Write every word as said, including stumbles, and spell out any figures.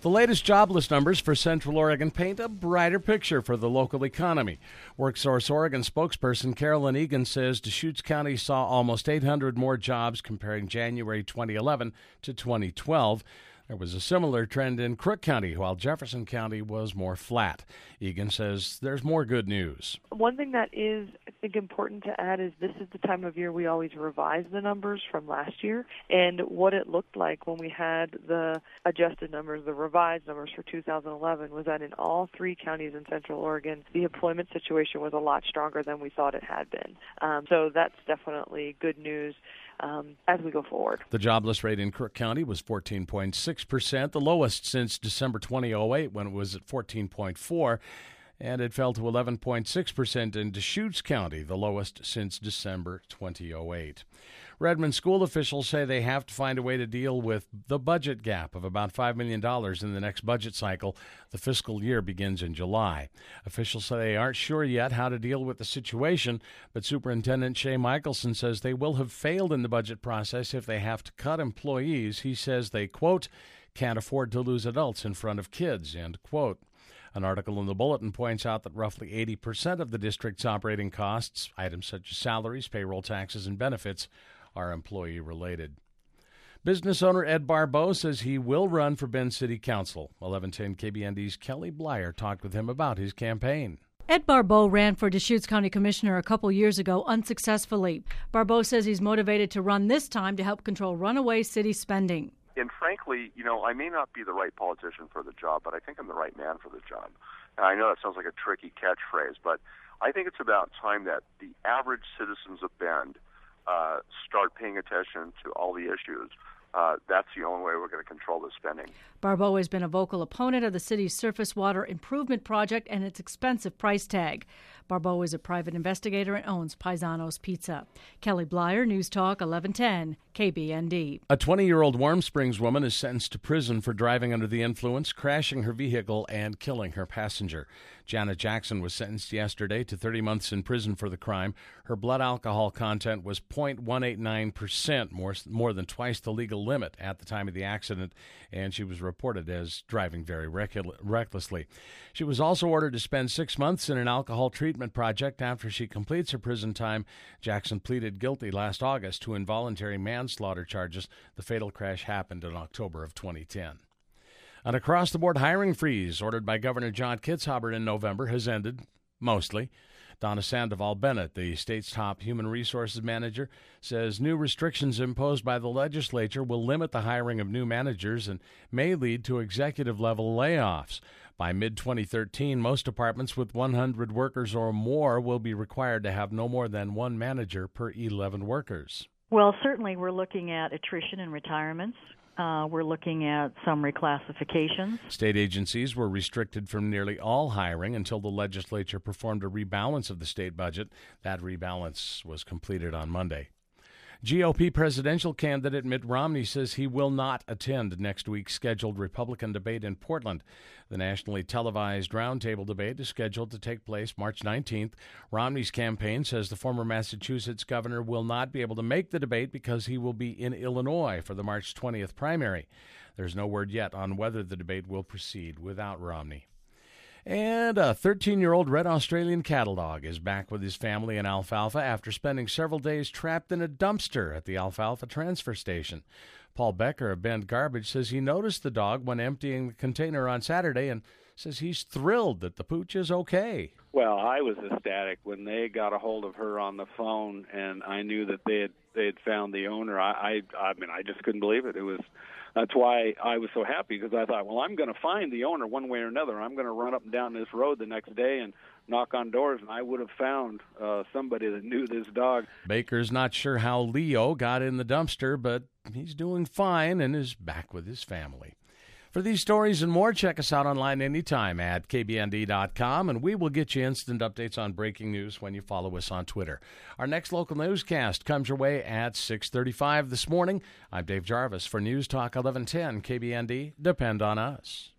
The latest jobless numbers for Central Oregon paint a brighter picture for the local economy. WorkSource Oregon spokesperson Carolyn Egan says Deschutes County saw almost eight hundred more jobs comparing January twenty eleven to twenty twelve. There was a similar trend in Crook County, while Jefferson County was more flat. Egan says there's more good news. One thing that is, I think, important to add is this is the time of year we always revise the numbers from last year. And what it looked like when we had the adjusted numbers, the revised numbers for two thousand eleven, was that in all three counties in Central Oregon, the employment situation was a lot stronger than we thought it had been. Um, so that's definitely good news. Um, as we go forward. The jobless rate in Crook County was fourteen point six percent, the lowest since December twenty oh eight when it was at fourteen point four, and it fell to eleven point six percent in Deschutes County, the lowest since December twenty oh eight. Redmond school officials say they have to find a way to deal with the budget gap of about five million dollars in the next budget cycle. The fiscal year begins in July. Officials say they aren't sure yet how to deal with the situation, but Superintendent Shay Michelson says they will have failed in the budget process if they have to cut employees. He says they, quote, can't afford to lose adults in front of kids, end quote. An article in the Bulletin points out that roughly eighty percent of the district's operating costs, items such as salaries, payroll taxes, and benefits, are employee-related. Business owner Ed Barbeau says he will run for Bend City Council. eleven ten K B N D's Kelly Blyer talked with him about his campaign. Ed Barbeau ran for Deschutes County Commissioner a couple years ago unsuccessfully. Barbeau says he's motivated to run this time to help control runaway city spending. And frankly, you know, I may not be the right politician for the job, but I think I'm the right man for the job. And I know that sounds like a tricky catchphrase, but I think it's about time that the average citizens of Bend uh, start paying attention to all the issues. Uh, that's the only way we're going to control the spending. Barbeau has been a vocal opponent of the city's surface water improvement project and its expensive price tag. Barbeau is a private investigator and owns Paisanos Pizza. Kelly Blyer, News Talk eleven ten, K B N D. A twenty-year-old Warm Springs woman is sentenced to prison for driving under the influence, crashing her vehicle, and killing her passenger. Janet Jackson was sentenced yesterday to thirty months in prison for the crime. Her blood alcohol content was zero point one eight nine percent, more, more than twice the legal limit at the time of the accident, and she was reported as driving very recu- recklessly. She was also ordered to spend six months in an alcohol treatment project after she completes her prison time. Jackson pleaded guilty last August to involuntary manslaughter charges. The fatal crash happened in October of twenty ten. An across-the-board hiring freeze ordered by Governor John Kitzhaber in November has ended, mostly. Donna Sandoval Bennett, the state's top human resources manager, says new restrictions imposed by the legislature will limit the hiring of new managers and may lead to executive-level layoffs. By mid twenty thirteen, most departments with one hundred workers or more will be required to have no more than one manager per eleven workers. Well, certainly we're looking at attrition and retirements. Uh, we're looking at some reclassifications. State agencies were restricted from nearly all hiring until the legislature performed a rebalance of the state budget. That rebalance was completed on Monday. G O P presidential candidate Mitt Romney says he will not attend next week's scheduled Republican debate in Portland. The nationally televised roundtable debate is scheduled to take place March nineteenth. Romney's campaign says the former Massachusetts governor will not be able to make the debate because he will be in Illinois for the March twentieth primary. There's no word yet on whether the debate will proceed without Romney. And a thirteen-year-old red Australian cattle dog is back with his family in Alfalfa after spending several days trapped in a dumpster at the Alfalfa transfer station. Paul Becker of Bend Garbage says he noticed the dog when emptying the container on Saturday and says he's thrilled that the pooch is okay. Well, I was ecstatic when they got a hold of her on the phone, and I knew that they had they had found the owner. I, I, I mean, I just couldn't believe it. It was that's why I was so happy, because I thought, well, I'm going to find the owner one way or another. I'm going to run up and down this road the next day and knock on doors, and I would have found uh, somebody that knew this dog. Baker's not sure how Leo got in the dumpster, but he's doing fine and is back with his family. For these stories and more, check us out online anytime at K B N D dot com, and we will get you instant updates on breaking news when you follow us on Twitter. Our next local newscast comes your way at six thirty-five this morning. I'm Dave Jarvis for News Talk eleven ten K B N D. Depend on us.